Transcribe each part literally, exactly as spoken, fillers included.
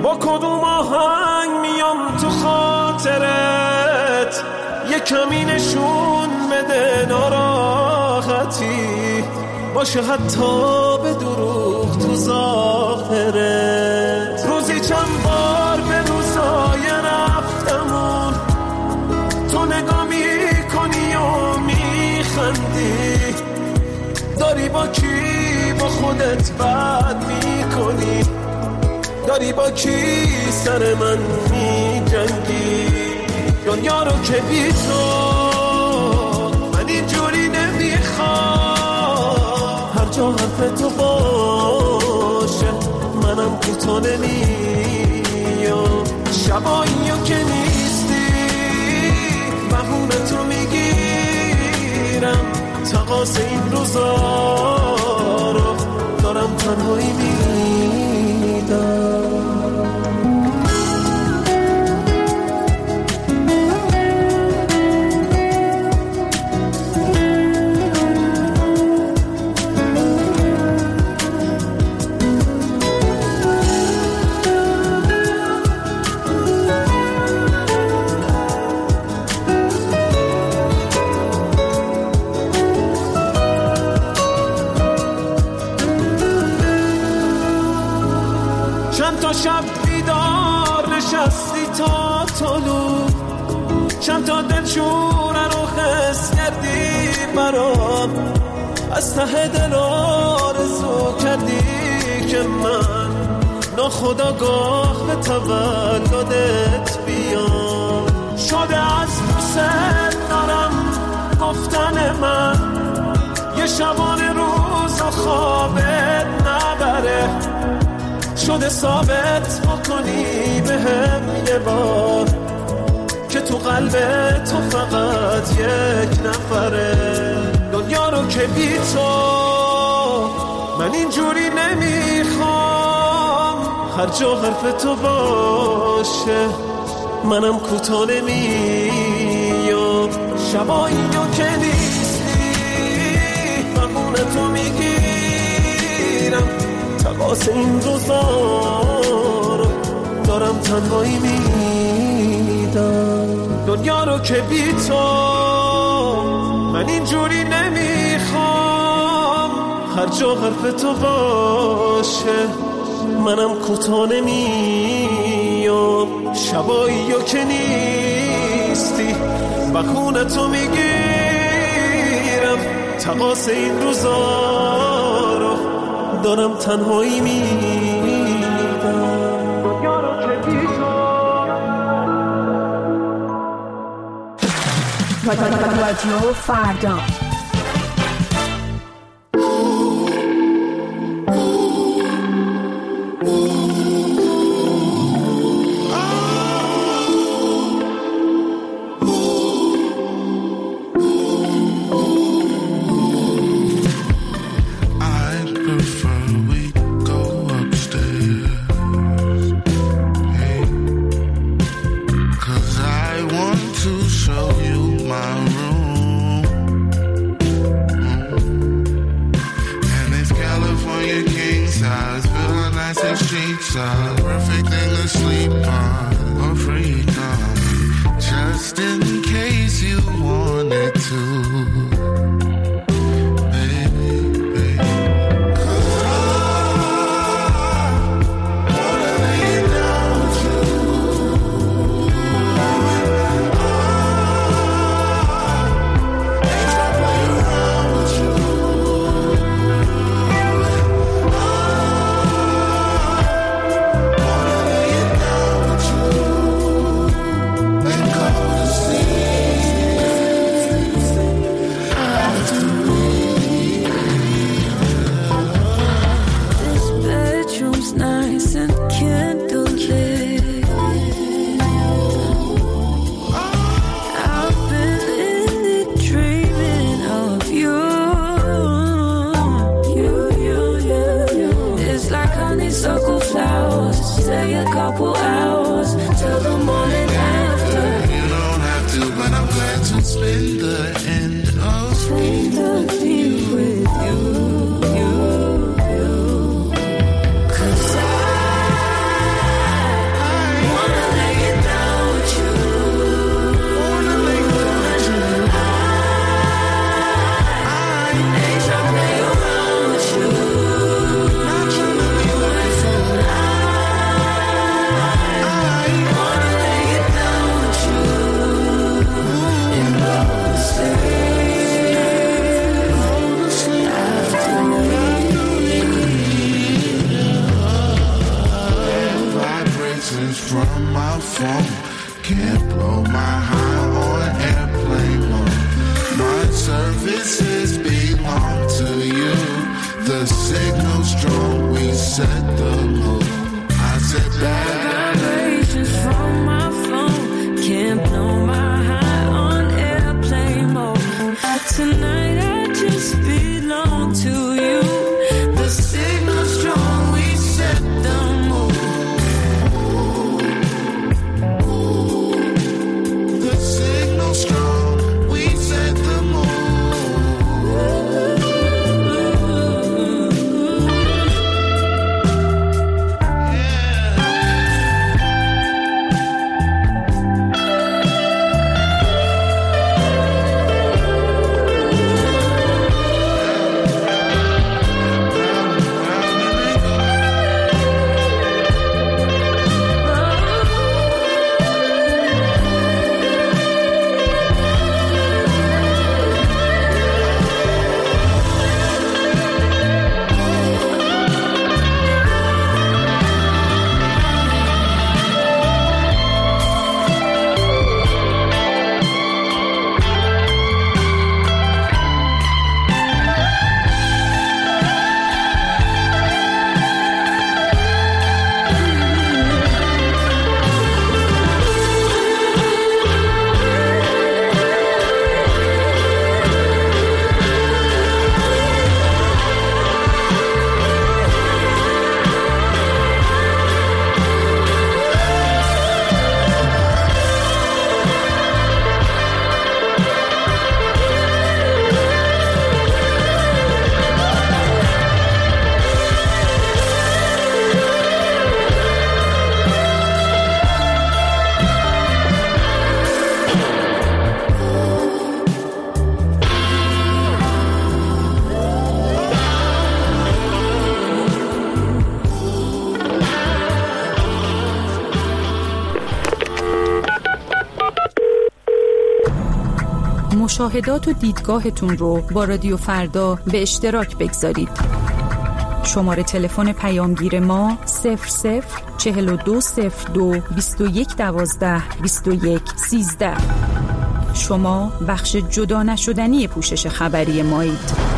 با کدوم آهنگ میام تو خاطرت، یه کمی نشون بده ناراحتی باشه حتی به دروغ تو ظاهرت. روزی چند بار به روزای رفتمون تو نگاه میکنی و میخندی، داری با کی با خودت بد میکنی، داری با کی سر من میجنگی. دنیا رو که بی تو من اینجوری نمیخوام، هر جا حرف تو باشه منم کوتا نمیام. شباییو که نیستی بهونه تو میگیرم، تقاس این روزا رو دارم تنهایی میدم. شب بیدار نشستی تا طلوع، چند تا دلشوره رو خس کردی برام، از ته دل آرزو کردی که من ناخودآگاه به تولدت بیام. شده از دوست دارم گفتن من یه شبانه روز و خوابت نبره، شده ثابت بکنی به هم یه بار که تو قلب تو فقط یک نفره. دنیا رو که بی تو من اینجوری نمیخوام، هر جا حرف تو باشه منم کوتا نمیام. شبایی رو که نیستی بهونه تو میگیرم، تقاس این روزا رو دارم تنهایی میدم. دنیا رو که بی تو من اینجوری نمیخوام، هر جا حرف تو باشه منم کوتا نمیام. شبایی رو که نیستی بخونه تو میگیرم، تقاس این روزا رو دارم تنهایی میدم. دنیا رو که بی تو. رادیو فردا مشاهدات و دیدگاهتون رو با رادیو فردا به اشتراک بگذارید. شماره تلفن پیامگیر ما صفر صفر چهل و دو صفر دو بیست و یک دوازده بیست و یک سیزده. شما بخش جدا نشدنی پوشش خبری مایید.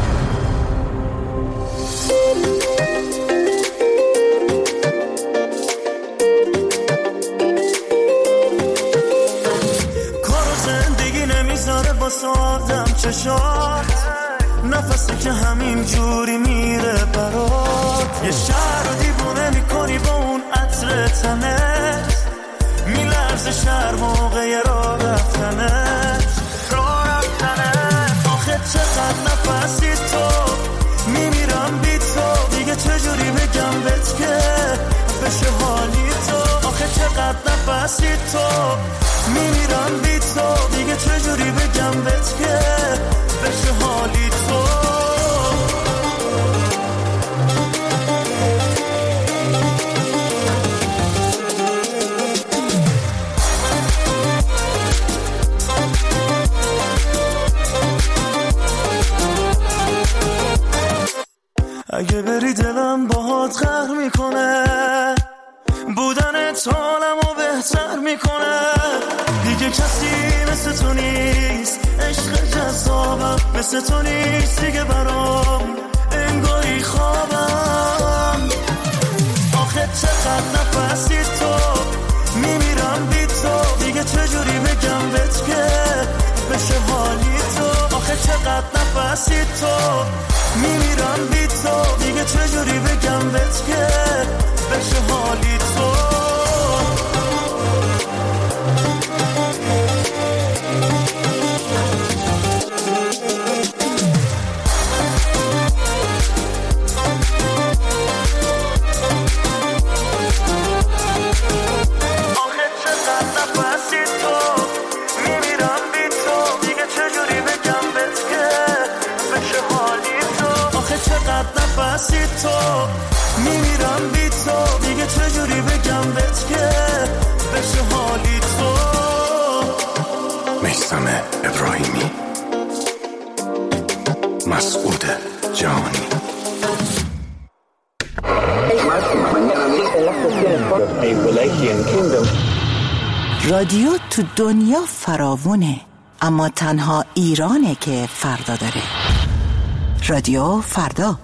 آدم چشات نفسی که همین جوری میره برات، یه شهر رو دیوونه میکنی با اون عطر تنت، میلرزه شهر موقع راه رفتنت راه رفتنت. آخه چقدر نفسی تو میمیرم بی تو، دیگه چجوری بگم بهت که بشه حالی تو. آخه چقدر نفسی تو میمیرم بی تو، دیگه چجوری بگم بهت که بشه حالی تو. اگه بری دلم باهات قهر میکنه، بودنت حالمو بهتر میکنه. دیگه کسی مثل تو نیست، عشق جذابم مثل تو نیست دیگه برام، انگاری خوابم. آخه چقدر نفسی تو میمیرم بی تو، دیگه چجوری بگم بهت که بشه حالی تو. آخه چقدر نفسی تو میمیرم بی تو، دیگه چجوری بگم بهت که بشه حالی تو. نفسی تو میمیرم بی تو، دیگه چجوری بگم بهت که بشه حالی تو. میثم ابراهیمی، مسعود جهانی. رادیو تو دنیا فراوونه، اما تنها ایرانه که فردا داره. رادیو فردا.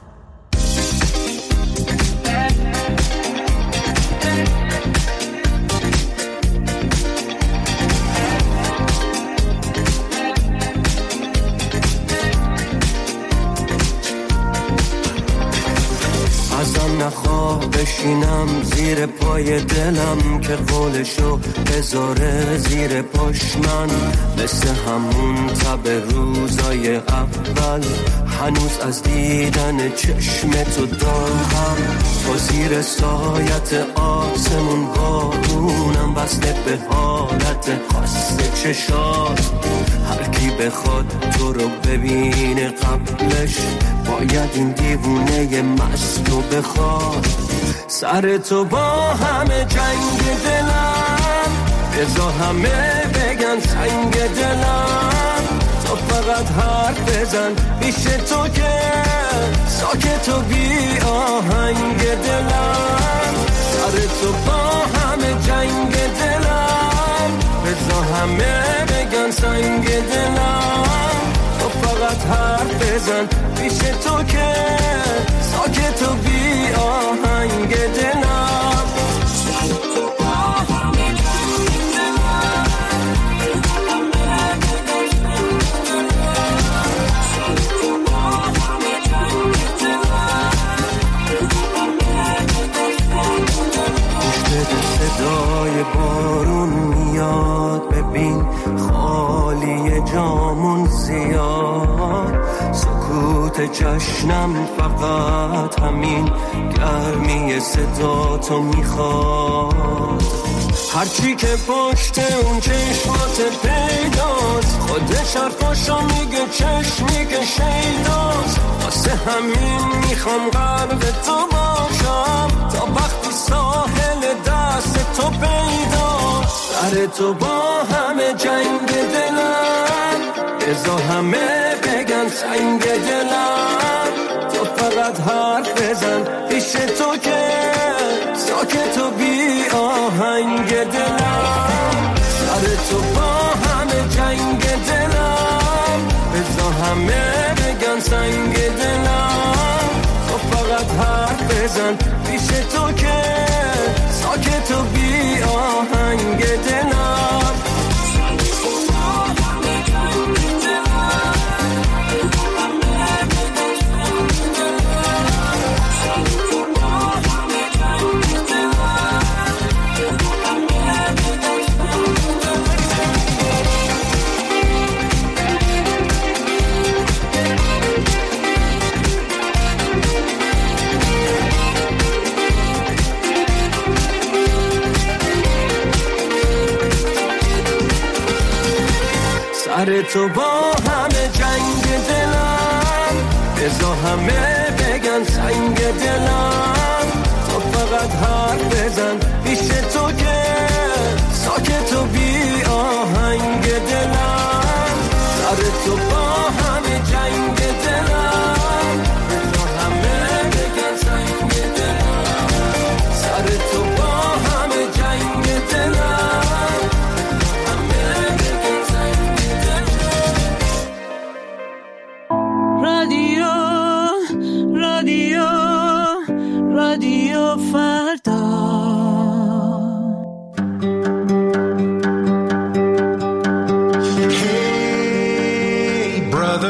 ازم نخواه بشینم زیر پای دلم، که قولشو بذاره زیر پاش من. مثل همون تب روزای اول، هنوز از دیدن چشم تو دارم. تو زیر سایت آسمون بارونم، بسته به حالت خاص چشات. هر کی بخواد تو رو ببینه قبلش، باید این دیوونه مست رو بخواد. سر تو با همه جنگ دلم، بذار همه بگن سنگ دلم. تو فقط حرف بزن پیش تو که ساکت و بی آهنگ دلم. سر تو با همه جنگ دلم، بذار همه بگن سنگ دلم. تو فقط حرف بزن پیش تو که ساکت و بی آهنگ دلم. صدای بارون میاد، ببین خالی جامون زیاد. سکوت جشنم فقط همین گرمی صدا تو میخواد. هرچی که پشت اون چشمات پیداست، خودش حرفاشو میگه چشمی که شیداست. واسه همین میخوام غرق تو باشم، تا وقتی ساحل دست تو پیداست. سر تو با همه جنگ دلم، بذار همه بگن سنگ دلم، تو فقط حرف بزن پیش تو که ساکت و بی آهنگ دلم، سر تو با همه جنگ دلم، بذار همه بگن سنگ دلم، تو فقط حرف بزن پیش تو که ساکت و بی آهنگ دلم. سر تو با همه جنگ دلم، بذار همه بگن سنگ دلم، تو فقط حرف بزن پیش تو که ساکت و بی آهنگ دلم، سر تو با همه جنگ دلم، بذار همه بگن سنگ دلم، سر تو با همه جنگ دلم، همه بگن سنگ رادیو رادیو رادیو فردا. Hey brother,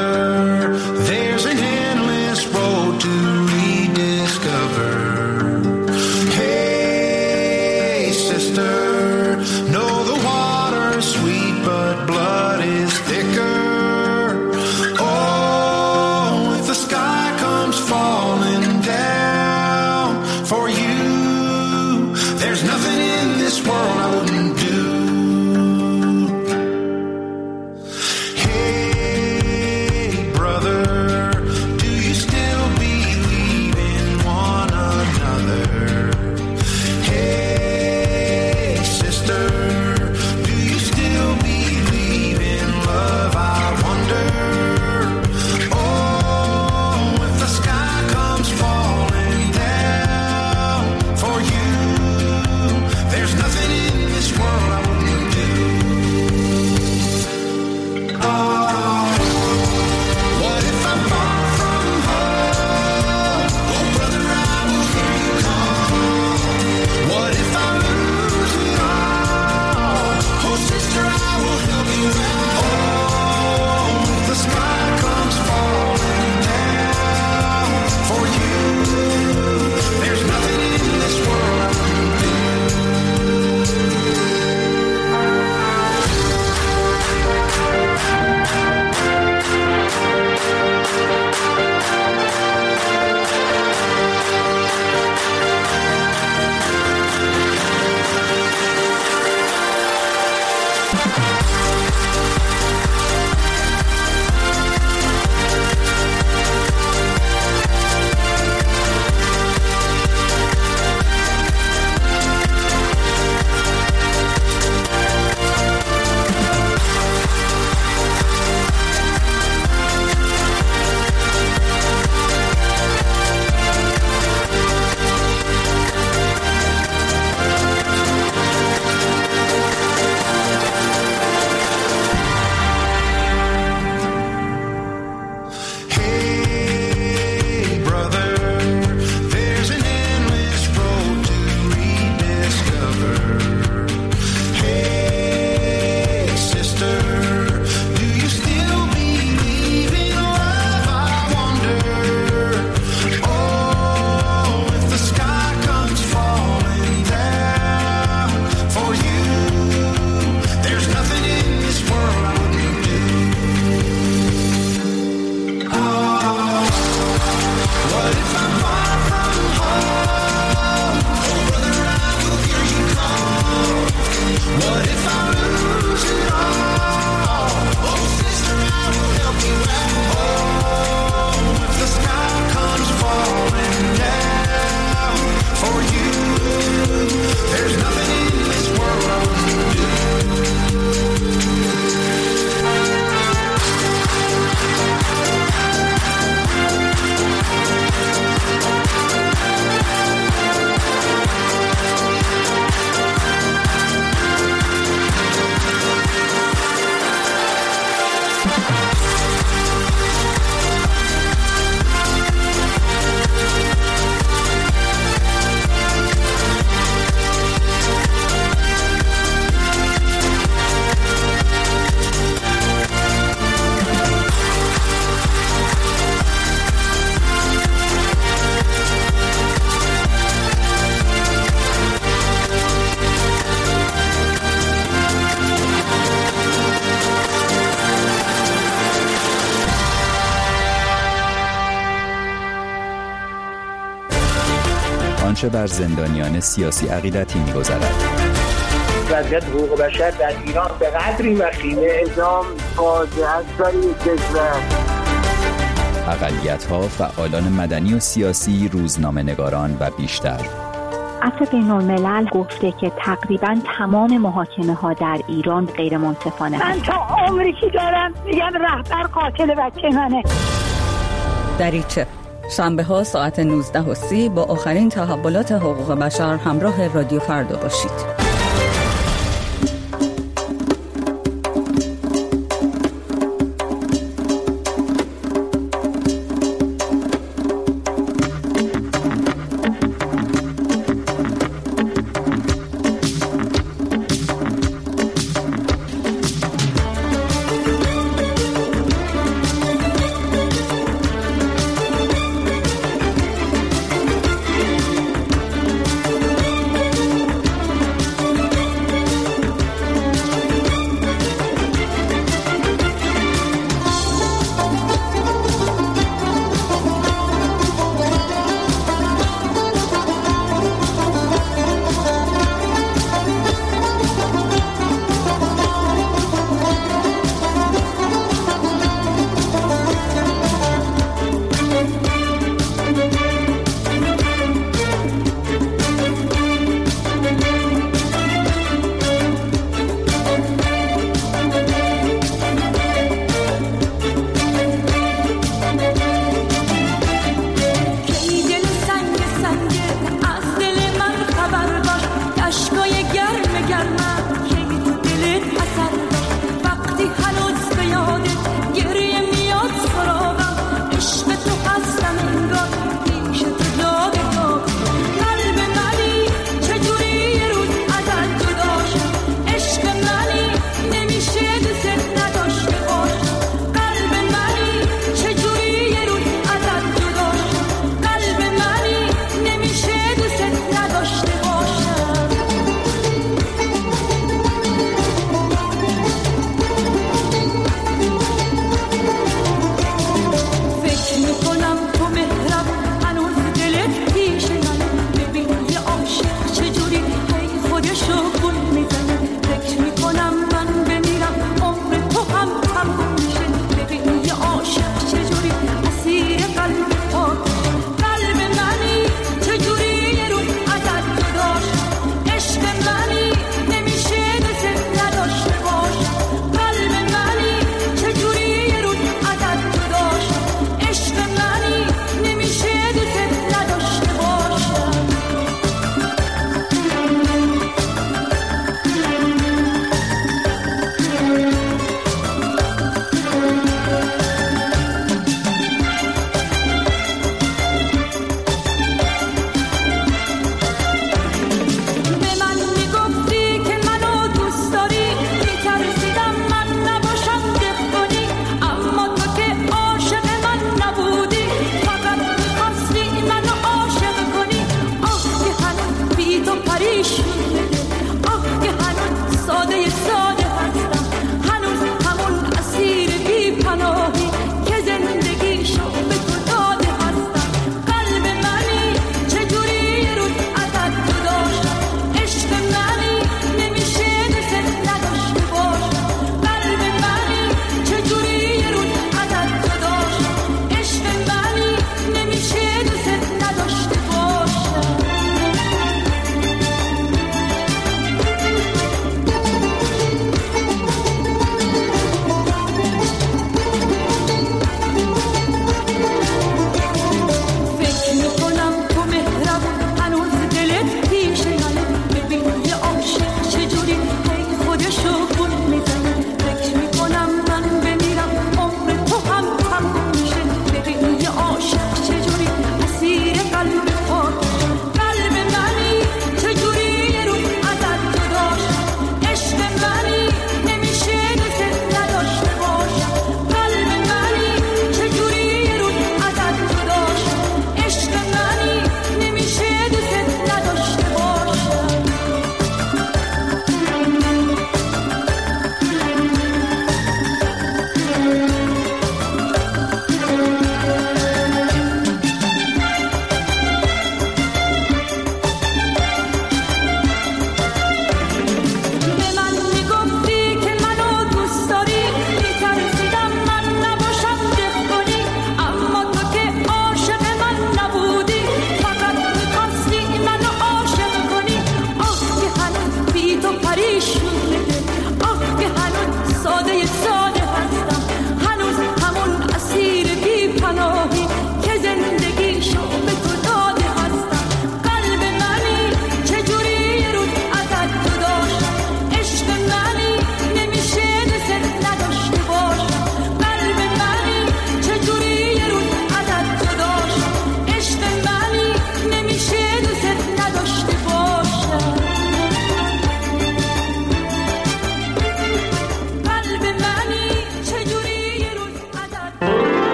آنچه بر زندانیان سیاسی عقیدتی می‌گذرد. وضعیت حقوق بشر در ایران به قدری وخیمه، اعدام فاجعه است برای کشور. اقلیت‌ها، فعالان مدنی و سیاسی، روزنامه‌نگاران و بیشتر. عفو بین‌الملل گفته که تقریباً تمام محاکمه‌ها در ایران غیر منصفانه. من تا عمری که دارم میگم رهبر قاتل بچه منه. دریچه شنبه ها ساعت نوزده و سی با آخرین تحولات حقوق بشر همراه رادیو فردا باشید.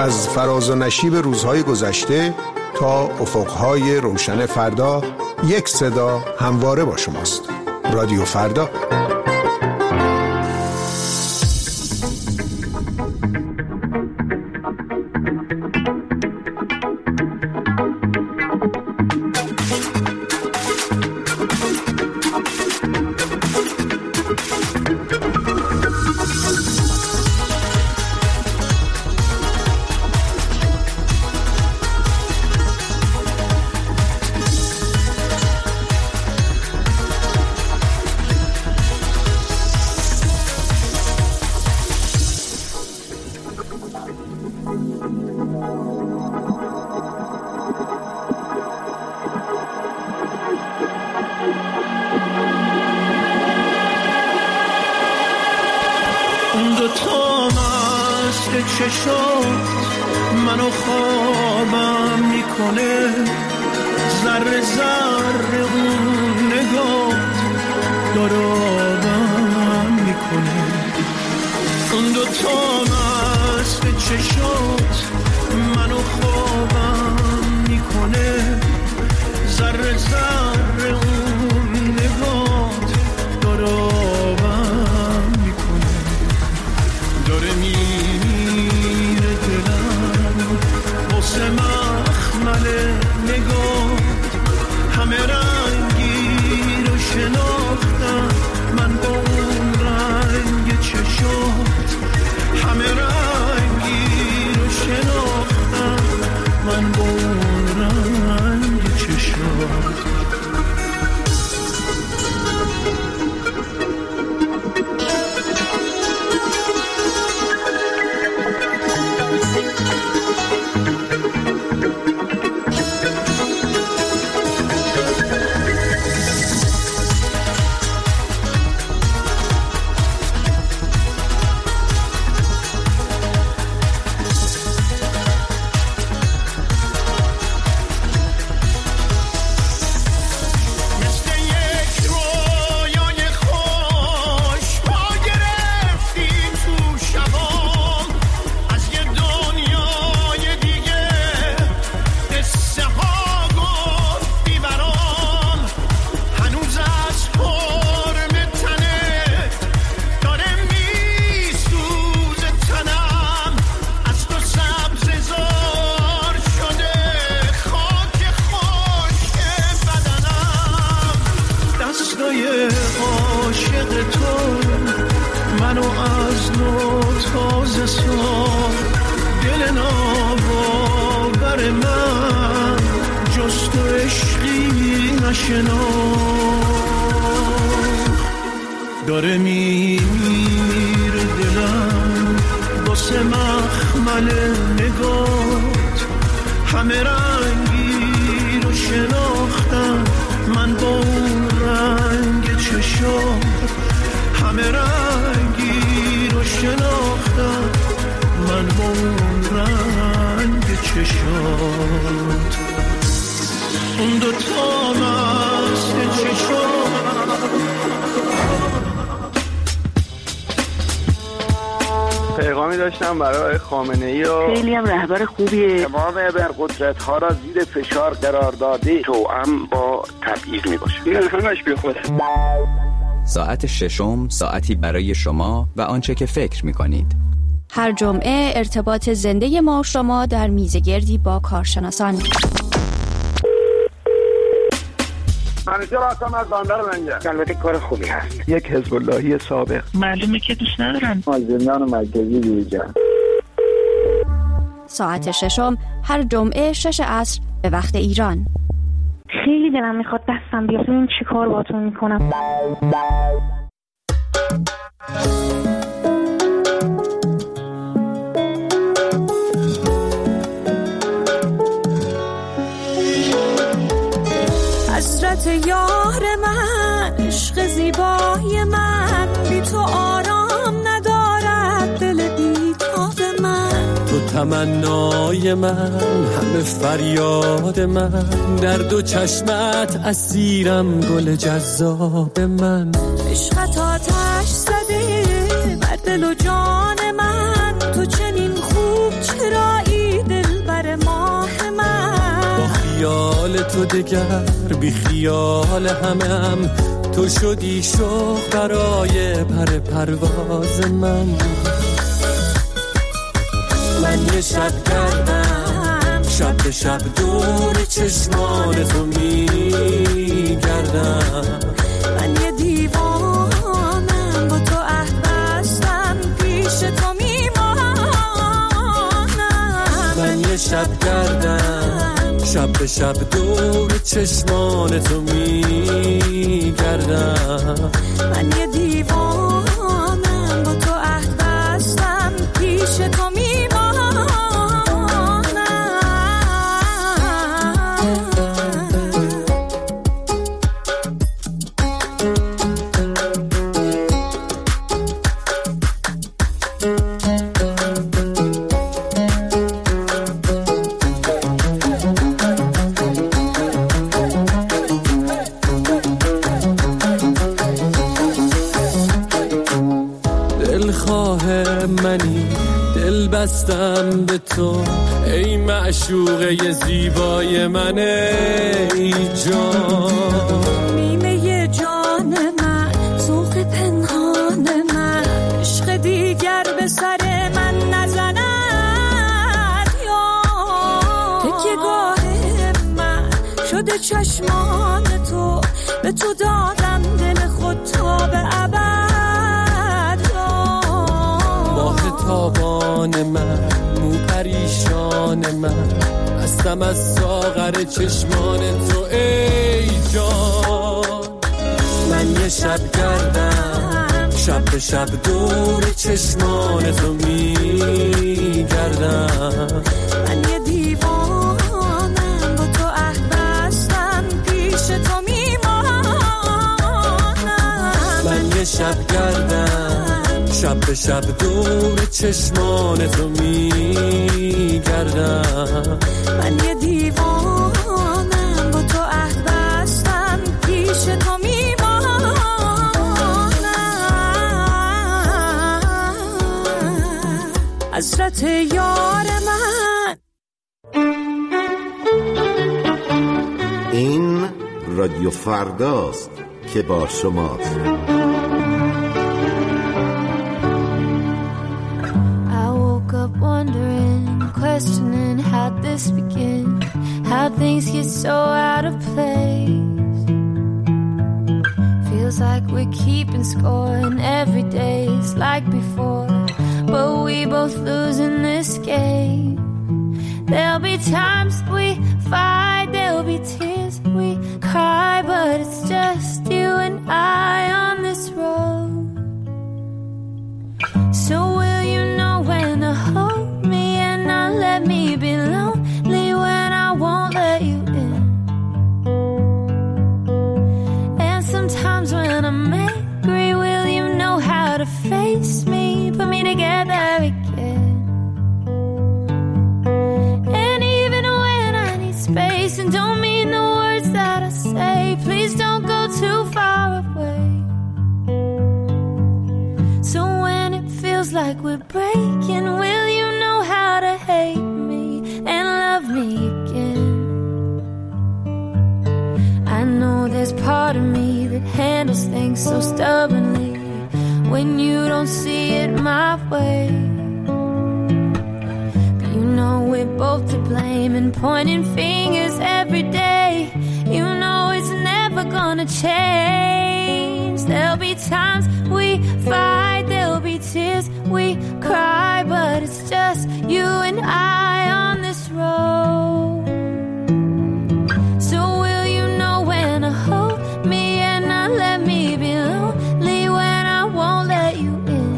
از فراز و نشیب روزهای گذشته تا افقهای روشن فردا، یک صدا همواره با شماست. رادیو فردا. منو خوابم میکنه، ذره ذره اون نگاه دارابم میکنه. اون دو تا مست چشات منو خوابم میکنه، ذره ذره اون نگاه دارابم میکنه. داره میره دلم واسه مخمل نگاه، همه رنگی رو شناختم من با اون رنگ چشات، همه رنگی رو شناختم من با اون رنگ چشات. داره میره دلم واسه مخمل نگات، همه رنگی رو شناختم من با اون رنگ چشات، همه رنگی رو شناختم من با اون رنگ چشات. اون دو تا مست چشات پیغامی داشتم برای خامنه‌ای و خیلی هم رهبر خوبیه، تمام ابرقدرت ها را زیر فشار قرار داده، توأم با تبعیض می باشه. این همش بی خوده. ساعت ششم، ساعتی برای شما و آنچه که فکر می کنید. هر جمعه ارتباط زنده ما شما در میزگردی با کارشناسان. منیجر هستم از بندر منجر. البته کار خوبی هست. یک حزب اللهی سابق. معلومه که دوست ندارن. از زندان مرکزی بیرون. ساعت ششم هر جمعه شش عصر به وقت ایران. خیلی دلم میخواد دستم بیاد، این چی کار باتون میکنم. حسرت یار من، عشق زیبای من، بی تو آرام ندارد دل بیتاب من. تو تمنای من، همه فریاد من، در دو چشمت اسیرم گل جذاب من. عشقت آتش زده بر دل و جان من، تو چنین خوب چرایی تو دگر بی خیال همم، تو شدی شوق برای پر پرواز من. من یه شب گردم، شب به شب دور چشمان تو میگردم. من یه دیوانم با تو عهد بستم، پیش تو میمانم. من یه شب گردم، شب به شب دور چشمان تو میگردم. من یه دیوانم با تو عهد بستم، پیش تو میمانم. بستم به تو ای معشوقه زیبای من، ای جان. نیمه جان من، ذوق پنهان من، عشق دیگر به سر من نزند یا تکیه گاه من شده چشمان تو، به تو دادم دل خود تا به ابد. تابان من، مو پریشان من، هستم از ساغر چشمان تو ای جان. من یه شب گردم، شب به شب دور چشمان تو میگردم. من یه دیوانم با تو عهد بستم، پیش تو میمانم. من یه شب گردم، شب به شب دور چشمان تو میگردم. من یه دیوانم با تو عهد بستم، پیش تو میمانم. حسرت یار من. این رادیو فرداست که با شماست. Wondering, questioning how'd this begin, how things get so out of place. Feels like we're keeping score and every day's like before, but we both lose in this game. There'll be times we fight, there'll be tears we cry, but it's just you and I on this road. So will you know when to hold me and not let me be lonely when I won't let you in? And sometimes when I'm angry, will you know how to face me, put me together again? And even when I need space and don't mean the words that I say, please don't go too far away. So when it feels like we're breaking, will you know how to hate me and love me again? I know there's part of me that handles things so stubbornly when you don't see it my way. But you know we're both to blame and pointing fingers every day. You know it's never gonna change. There'll be times we fight, there'll be tears we cry, but it's just you and I on this road. So will you know when to hold me and not let me be lonely when I won't let you in?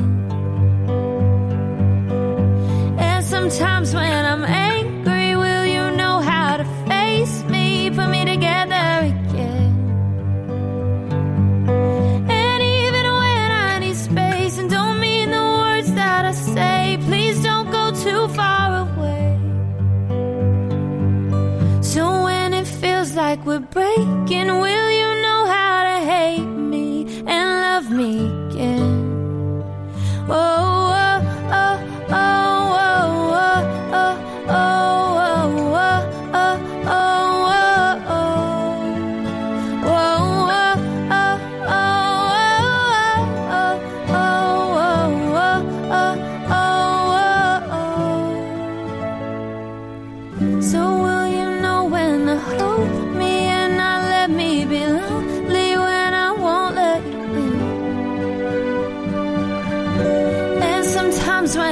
And sometimes when I'm angry, will you know how to face me, put me together again? And even when I need space and don't mean the words that I say, please don't go too far away. So when it feels like we're breaking, will you know how to hate me and love me again? Oh, oh, oh, oh, oh, oh, oh, oh, oh, oh, oh, oh, oh.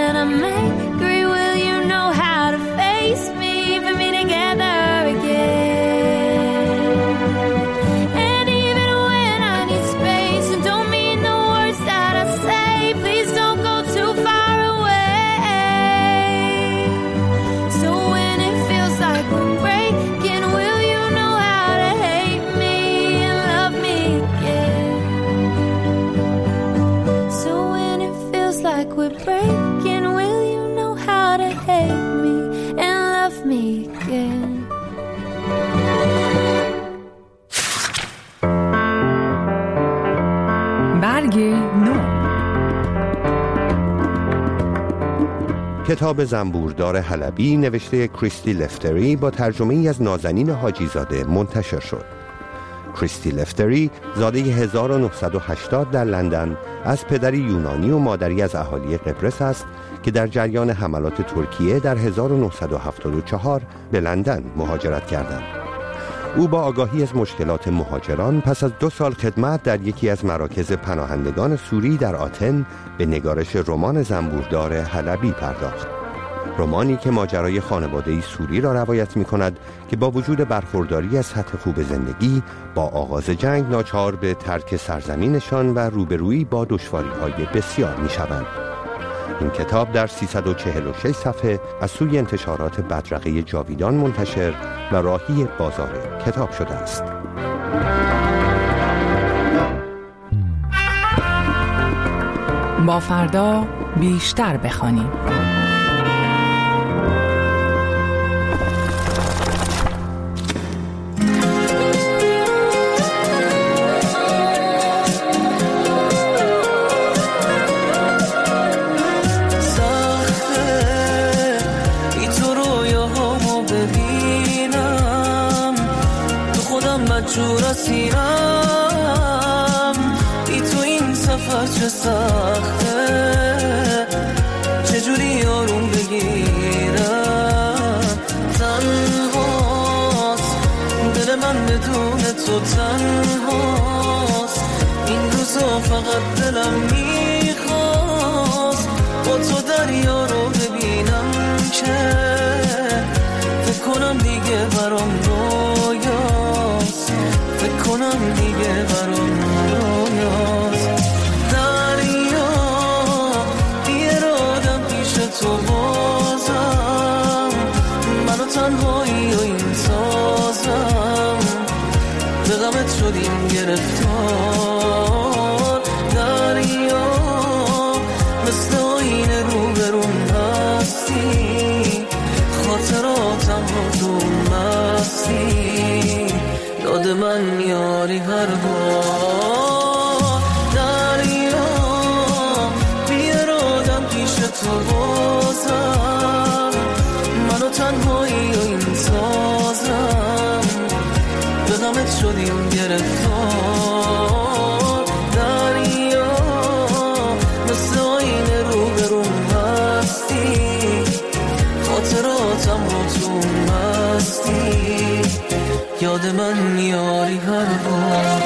when I'm angry, will you know how to face me, put me together again? And even when I need space and don't mean the words that I say, please don't go too far away. So when it feels like we're breaking, will you know how to hate me and love me again? So when it feels like we're breaking, will you know how to hate me and love me again? برگ نو. کتاب زنبوردار حلبی نوشته کریستی لفتری با ترجمه ای از نازنین حاجی زاده منتشر شد. کریستی لفتری زاده هزار و نهصد و هشتاد در لندن از پدری یونانی و مادری از اهالی قبرس است که در جریان حملات ترکیه در هزار و نهصد و هفتاد و چهار به لندن مهاجرت کردند. او با آگاهی از مشکلات مهاجران پس از دو سال خدمت در یکی از مراکز پناهندگان سوری در آتن به نگارش رمان زنبوردار حلبی پرداخت. رمانی که ماجرای خانواده‌ای سوری را روایت می‌کند که با وجود برخورداری از سطح خوب زندگی با آغاز جنگ ناچار به ترک سرزمینشان و روبرویی با دشواری‌های بسیار می‌شوند. این کتاب در سیصد و چهل و شش صفحه از سوی انتشارات بدرقه جاویدان منتشر و راهی بازار کتاب شده است. با فردا بیشتر بخوانیم. جور اسیرم ای تو این سفر چه سخته چجوری آروم بگیرم تنهاست دل من بدون تو تنهاست این روزا فقط دلم میخواست با تو دریا رو ببینم که فکر کنم دیگه برام رویاست فکر کنم دیگه برام رویاست دریا بیرادم پیش تو بازم منو تنهایی و این سازم به غمت شدیم گرفتار دریا مثل آینه رو برون هستی خاطراتم رو تو مستی یاد من میاری هر بار دریا بیرادم پیش تو بازم منو تنهایی و این سازم به غمت شدیم گرفتار دریا مثل آینه رو برون هستی خاطراتم رو تو مستی یاد من میاری هر بار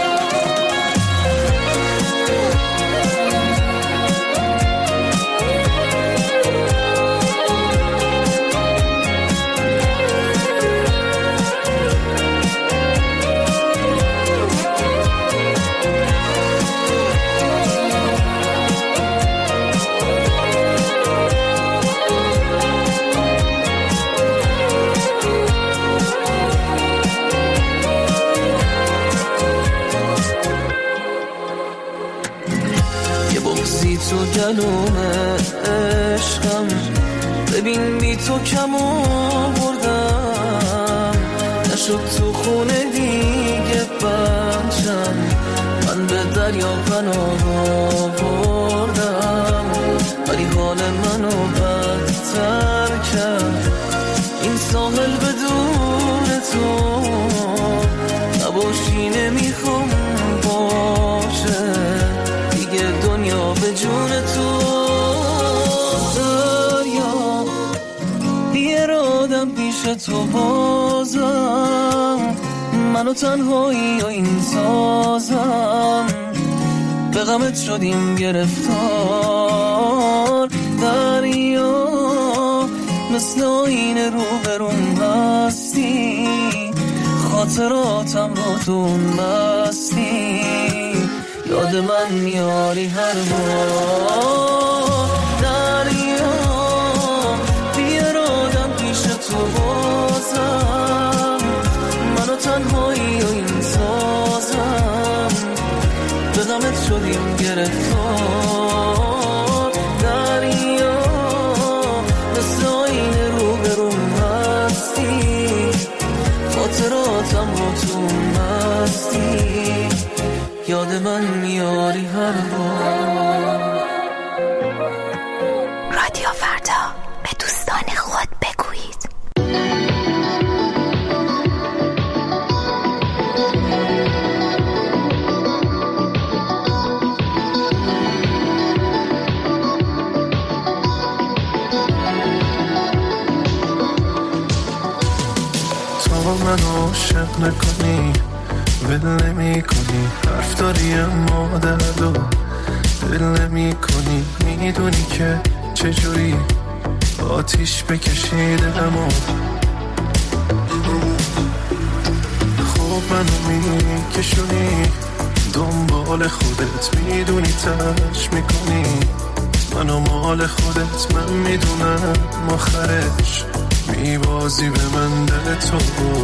تو گلوم عشقم ببین بی تو کم آوردم نشد تو خونه دیگه بچم من به دریا پناه آوردم ولی حال منو بدتر کرد این ساحل بدون تو نباشی نمیخوام باشه دیگه دنیا به جون تو دریا بیرادم پیش تو بازم منو تنهایی و این سازم به غمت شدیم گرفتار دریا مثل آینه رو برون هستی، خاطراتم رو دون بستی، یاد من میاری هر بار. دریام بیارادم پیش تو بازم، منو تنهایی و این سازم، به غمت شدیم گرفتار. دریام مثل آینه رو برون هستی، خاطراتم رو تو مستی، یاد من میاری هر بار. رادیو فردا، به دوستان خود بگویید. من عاشق نکنی، ول نمی کنی، حرف داری اما دردو دل نمی کنی. میدونی که چجوری آتیش بکشی دلمو، خوب منو میکشونی دنبال خودت، میدونی تلاش میکنی منو مال خودت. من میدونم آخرش میبازی به من دل تو،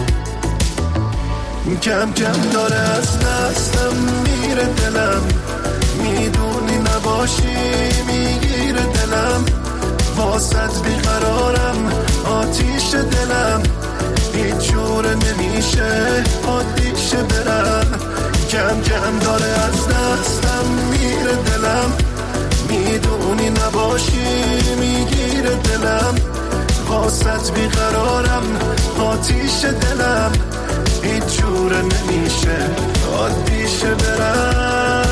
کم کم داره از دستم میره دلم، میدونی نباشی میگیره دلم، واسط بیقرارم آتیش دلم، هیچ جور نمیشه عادیشه برم. کم کم داره از دستم میره دلم، میدونی نباشی میگیره دلم، واسط بیقرارم آتیش دلم، هیچ جور نمیشه عادیشه برم.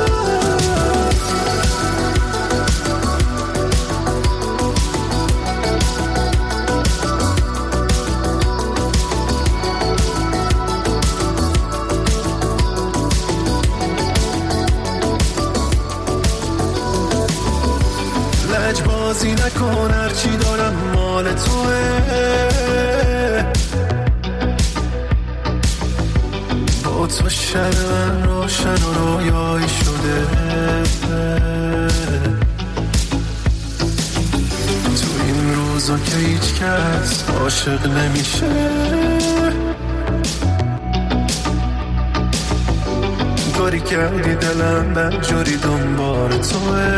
لجبازی نکن، هرچی دارم مال توه، با تو شب من روشن و رویایی شده، تو این روزا که هیچ کس عاشق نمیشه، کاری کردی دلم بدجوری دنبال توه،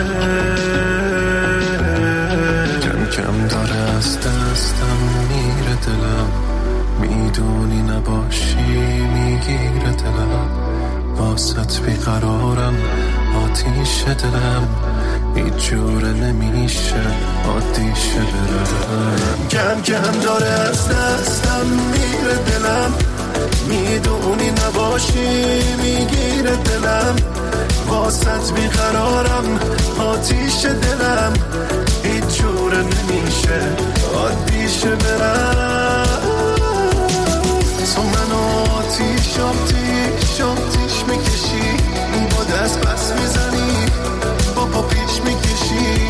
کم کم داره از دستم میره دلم، میدونی نباشی میگیره دلم، واسط بیقرارم آتیش دلم، هیچ جوره نمیشه عادیشه برم. کم کم داره از دستم میره دلم، میدونی نباشی میگیره دلم، واسط بیقرارم آتیش دلم، هیچ جوره نمیشه عادیشه برم. تو منو آتیش آتیش آتیش میکشی، با دست بس میزنی با پا پیش میکشی،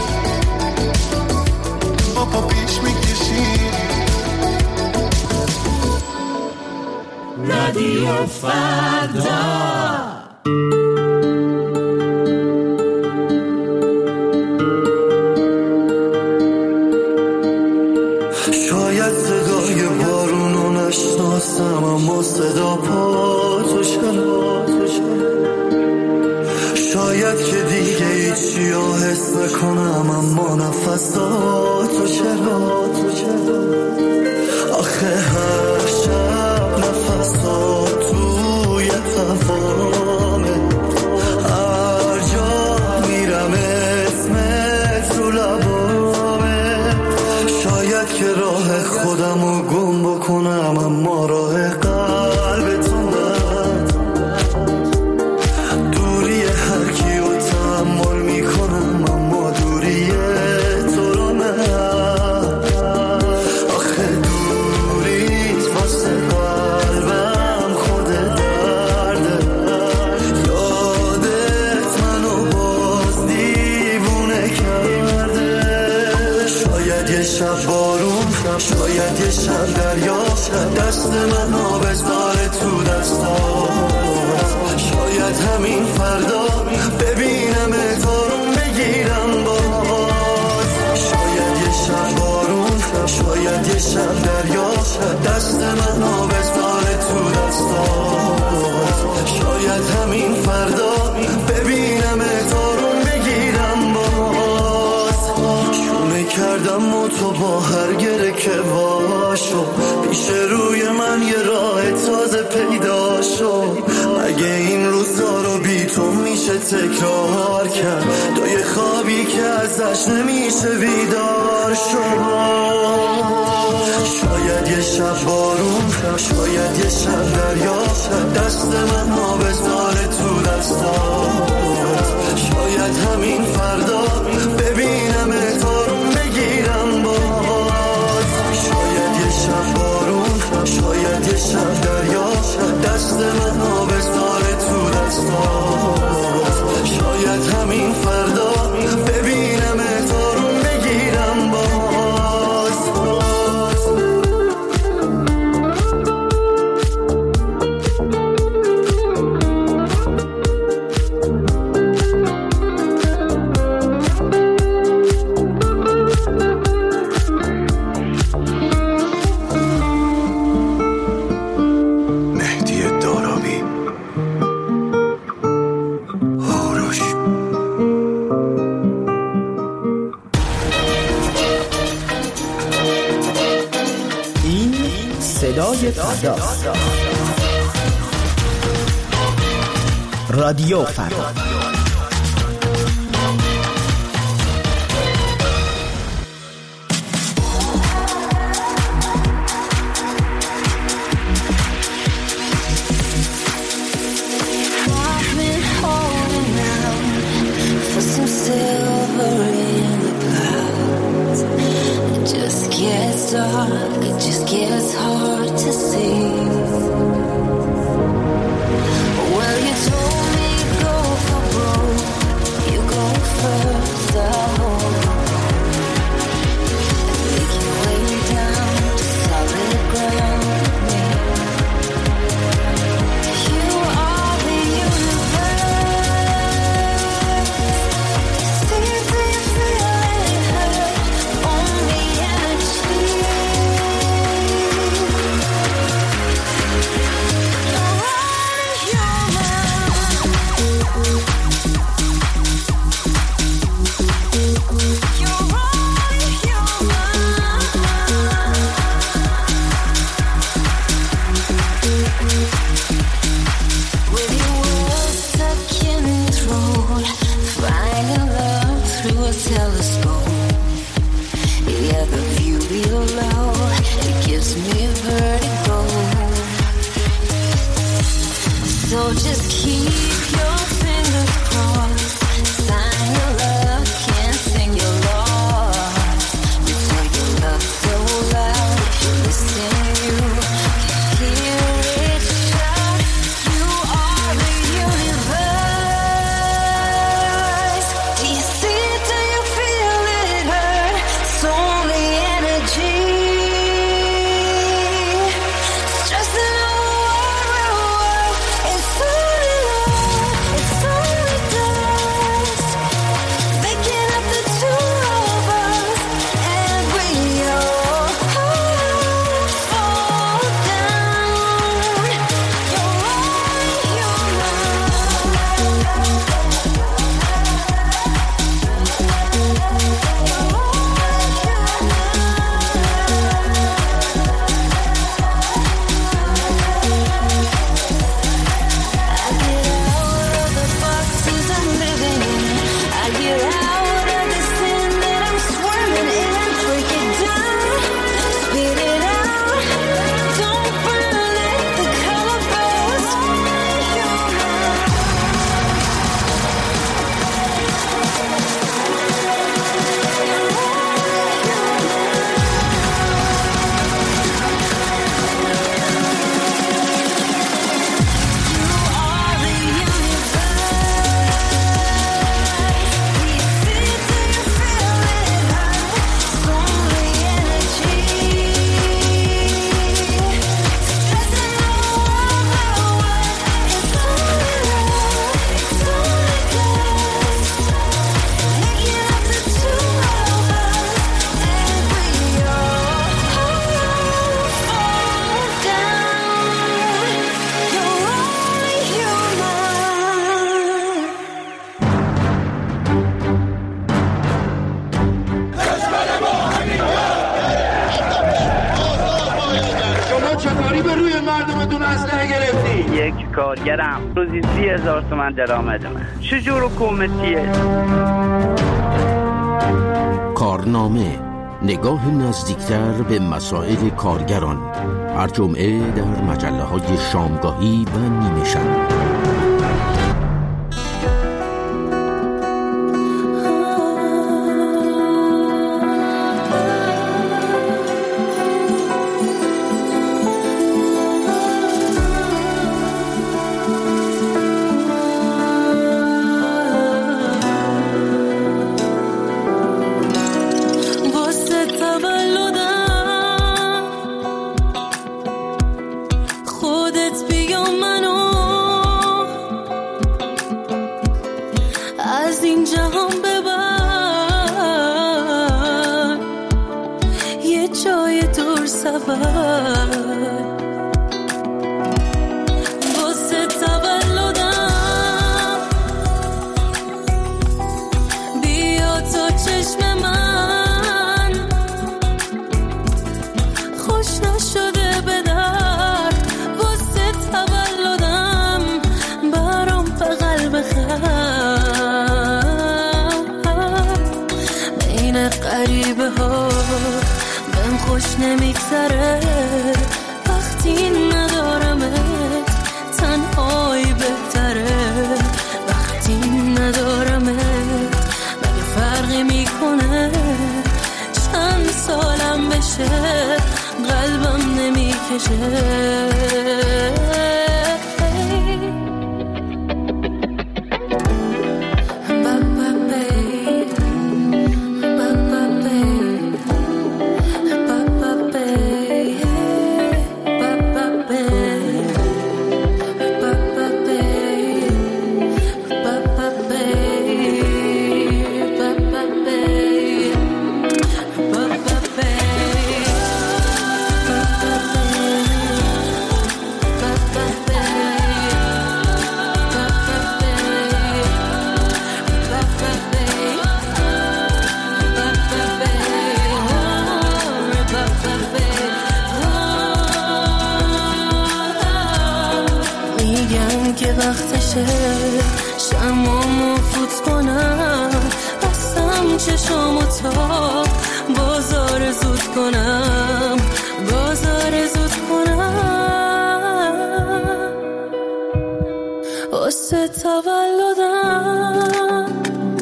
با پا پیش میکشی. رادیو فردا. نشناسم اما صدا پا تو شاید که دیگه هیچی ها حس نکنم، اما نفساتو چرا آخه هر شب نفسات توی هوامه، هر جا میرم اسمت رو لبامه، شاید که راه خودمو گم بکنم، اما راه قلب تو نه، دوری هر کیو تحمل میکنم، اما دوری تو رو نه، آخه دوریت واسه قلبم خود درده، یادت منو باز دیوونه کرده، شاید شاید یه شب بارون، شاید یه شب دریا، دست من ها بذاره تو دستات. شاید همین فردا ببینم تارون بگیرم باز. شاید یه شب بارون، شاید یه شب دریا، دست من ها بذاره تو دستات. شاید همین فردا ببینم تارون بگیرم باز. شونه کردم و تو با هر گره که واشو، پیش روی من یه راه تازه پیدا شد. اگه این روزا رو بی تو میشه تکرار کرد، تو یه خوابی که ازش نمیشه بیدار شد. شاید یه شب بارون، شاید یه شب دریا، دست من ها بذاره تو دستات. شاید همین فردا ببینم تارون بگیرم باز. شاید یه شب بارون، شاید یه شب دریا، دست من ها بذاره تو دستات. شاید همین فردا ببینم تارون بگیرم باز. صدای فردا، رادیو فردا. It just gets hard to see. Well, you told me go for broke, you go first, I hope. Make your way down to solid ground with me. You are the universe. See if you feel it hurt on the energy. So just keep your fingers crossed, sign your luck and sing your loss. You tell your love so loud, if you listen you can hear it shout. You are the universe. Do you see it, do you feel it hurt? It's only energy. Stressing over, it's only love. غریبه روی مردمتون اسلحه گرفتی؟ یک کارگرم روزی سی هزار تومن درآمدمه. چجور حکومتیه؟ کارنامه، نگاه نزدیکتر به مسائل کارگران، هر جمعه در مجله های شامگاهی و نیمه شب. غریبه ها بهم خوش نمیگذره وقتی ندارمت، تنهایی بهتره وقتی ندارمت. مگه فرقی میکنه چند سالم بشه قلبم نمیکشه. شمامو فوت کنم بستم چشامو تا بازار زود کنم بازار زود کنم واسه تولدم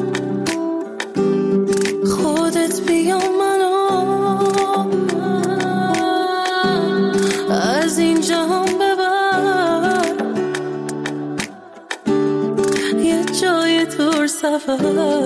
خودت بیا منو از این جهان ببر، یه جای دور سفر.